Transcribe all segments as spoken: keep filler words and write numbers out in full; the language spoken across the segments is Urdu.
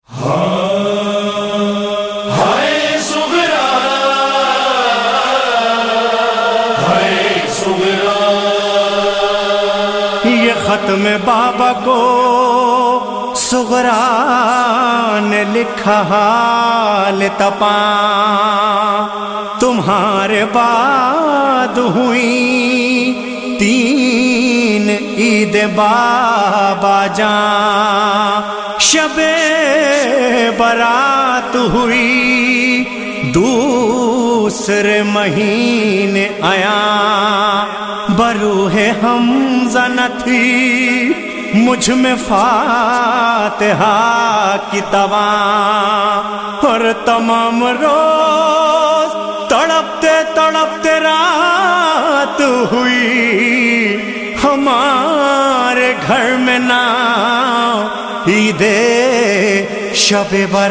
یہ خط میں بابا کو صغرا نے لکھا حال تپاں، تمہارے بعد ہوئی تین عید بابا جان، شب برات ہوئی دوسرے مہینے آیا، بروح حمزہ نہ تھی مجھ میں فاتحہ کی تواں، اور تمام روز تڑپتے تڑپتے رات ہوئی، ہمارے گھر میں نہ عید شب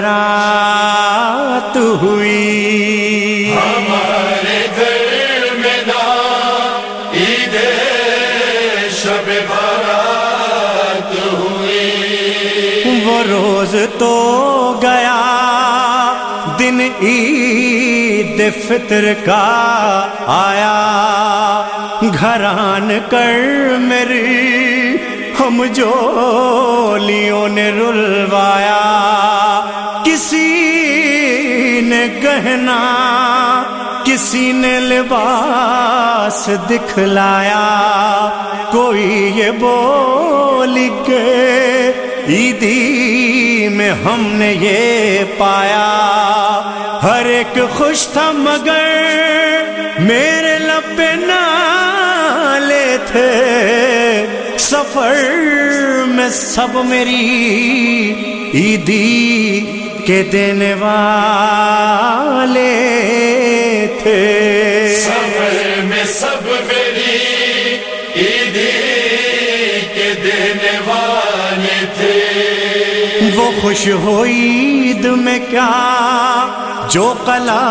برات ہوئی، ہمارے گھر میں نہ عید شب برات ہوئی۔ وہ روز تو گیا دن عید فطر کا آیا، گھر آن کر میری ہم جولیوں نے رلوایا، کسی نے گہنا کسی نے لباس دکھلایا، کوئی یہ بولی کہ عیدی میں ہم نے یہ پایا، ہر ایک خوش تھا مگر میرے لب پہ نالے تھے، سفر میں سب میری عیدی کے دینے والے تھے، سفر میں سب میری عیدی کے دینے والے تھے۔ وہ خوش ہو عید میں کیا جو قلا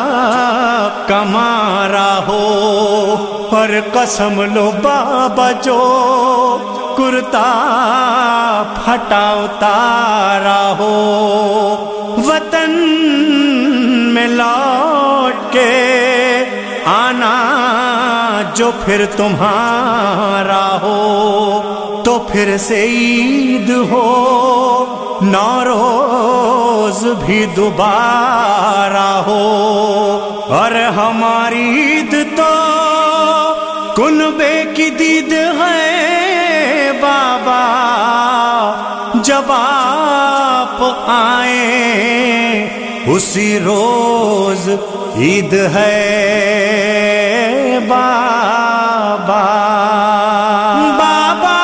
کمارا ہو، پر قسم لو بابا جو کرتا پھٹا اتارا ہو، وطن میں لوٹ کے آنا جو پھر تمہارا ہو، تو پھر سے عید ہو نوروز بھی دوبارہ ہو، اور ہماری عید تو کنبے کی دید ہے بابا، جب آپ آئیں اسی روز عید ہے بابا۔ بابا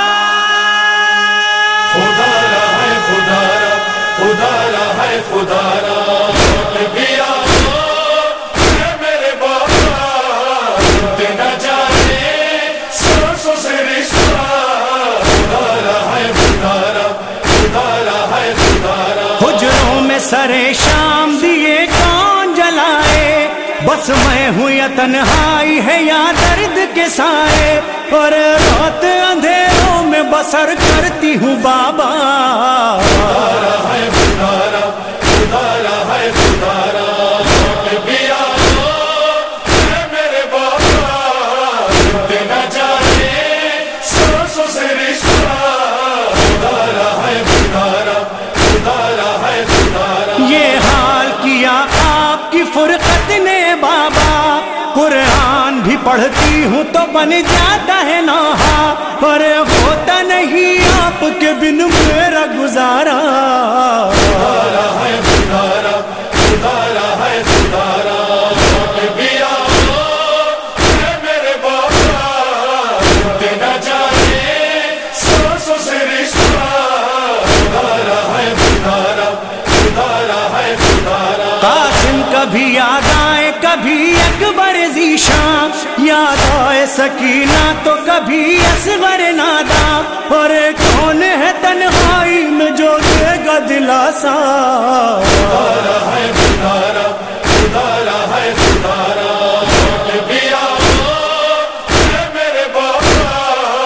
خدا را ہے خدا را خدا را ہے خدا را بھی آؤ اے میرے بابا، ٹوٹے نہ جانے سانسوں سے رشتہ، خدا را ہے خدا را خدا را ہے خدا را۔ حجروں میں سرے شام دیے کون جلائے، بس میں ہوں یا تنہائی ہے یا درد کے سائے، اور رات اندھیروں میں بسر کرتی ہوں بابا، خدا را ہے خدا را خدا را ہے خدا را بھی آؤ اے میرے بابا، ٹوٹے نہ جانے سانسوں سے رشتہ، خدا را ہے خدا را خدا را ہے خدا را۔ یہ حال کیا آپ کی فرقت نے بابا، قرآن بھی پڑھتی ہوں تو بن جاتا ہے نوحہ، پر ہوتا نہیں آپ کے بن میرا گزارا، خدا را ہے خدا را خدا را ہے خدا را بھی آؤ اے میرے بابا، ٹوٹے نہ جانے سانسوں سے رشتہ، خدا را ہے خدا را خدا را ہے خدا را۔ قاسم کبھی یاد آئے کبھی اکبر ذیشان، یاد آئے سکینہ تو کبھی اصغر نادا، اور کون ہے تنہائی میں جو دے گا دلاسا، خدا را ہے خدا را خدا را ہے خدا را بھی آؤ اے میرے بابا،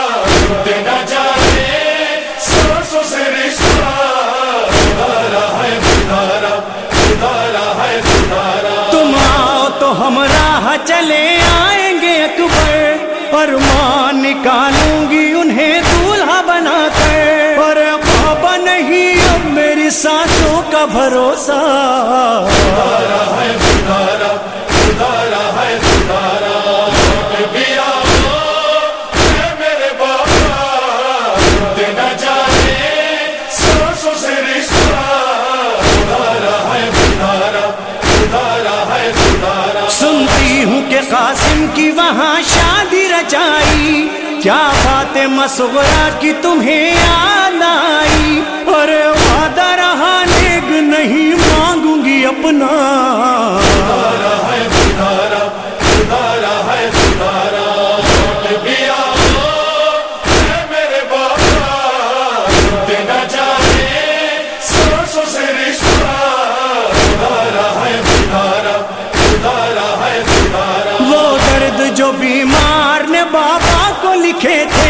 ٹوٹے نہ جانے سانسوں سے رشتہ، خدا را ہے نکالوں گی انہیں دولہا بنا کر، اور بابا نہیں اب میری سانسوں کا بھروسہ. خدارا ہے خدارا خدارا ہے خدارا بھی آؤ اے میرے بابا دینا جانے سانسوں سے رشتہ. خدارا ہے خدارا خدارا ہے خدارا. سنتی ہوں کہ قاسم کی وہاں شادی رچائی، کیا بات مسغرا کی تمہیں یاد آئی، اور وعدہ رہا نیک نہیں مانگوں گی اپنا. خدارا ہے خدارا خدارا ہے خدارا بھی آؤ اے میرے بابا دینا جانے سانسوں سے رشتہ. خدارا ہے خدارا خدارا ہے خدارا. وہ درد جو بیمار نے بابا کو لکھے تھے